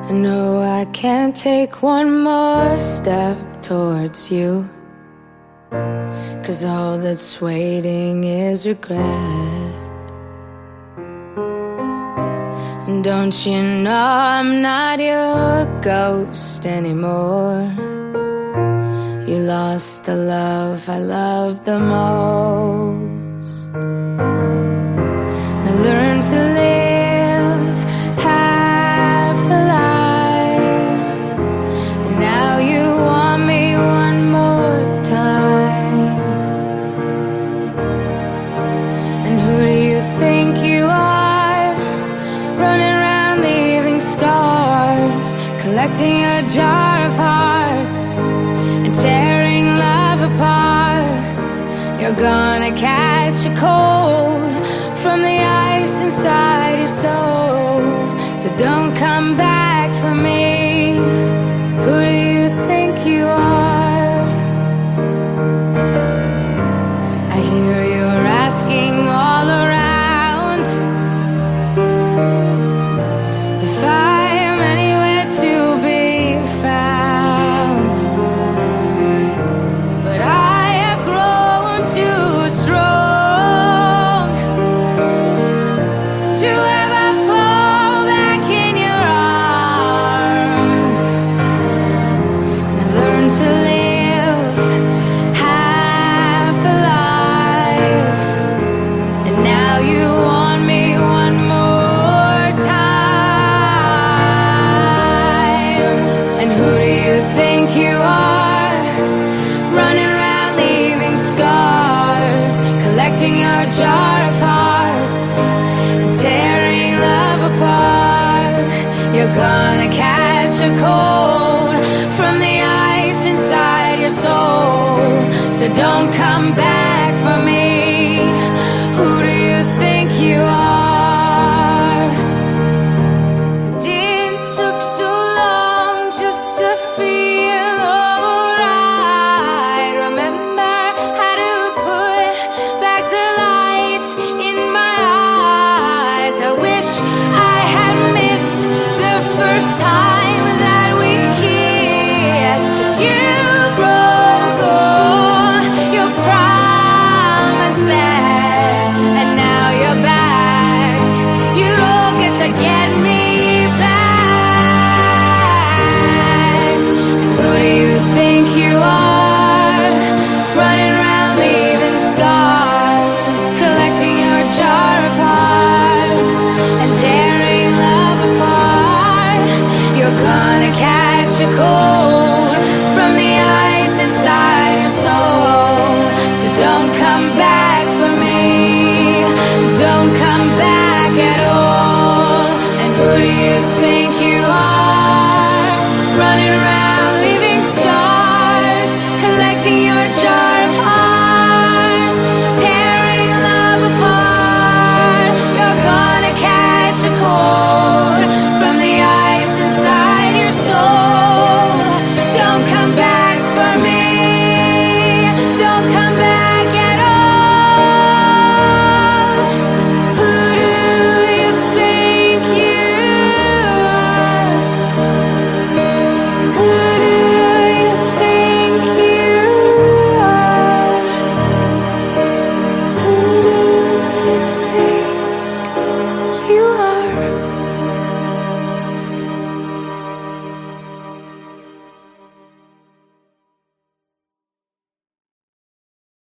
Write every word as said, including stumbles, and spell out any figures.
I know I can't take one more step towards you, 'cause all that's waiting is regret. And don't you know I'm not your ghost anymore? You lost the love I loved the most. And I learned to live half alive, and now you want me one more time. And who do you think you are, running around leaving scars, collecting a jar of hearts and tearing love apart? You're gonna catch a cold from the ice inside your soul, so don't come back for me. Who do you think you are? I hear you're asking all around if I am anywhere to be found, but I have grown too strong to ever fall back in your arms. And I learned to live half alive, and now you want me one more time. And who do you think you are, running around leaving scars, collecting your jar of hearts and tearing love apart? You're gonna catch a cold from the ice inside your soul, so don't come back for me. Who do you think you are? It took so long just to feel alright. Remember how to put back the light in my eyes. I wish I had missed the first time that we kissed, 'cause you broke all your promises, and now you're back. You don't get to get me back. And who do you think you are, running around leaving scars, collecting your jar of hearts and tearing love apart? You're gonna catch a cold from the ice inside your soul, so don't come back for me. Don't come back at all. And who do you think you are?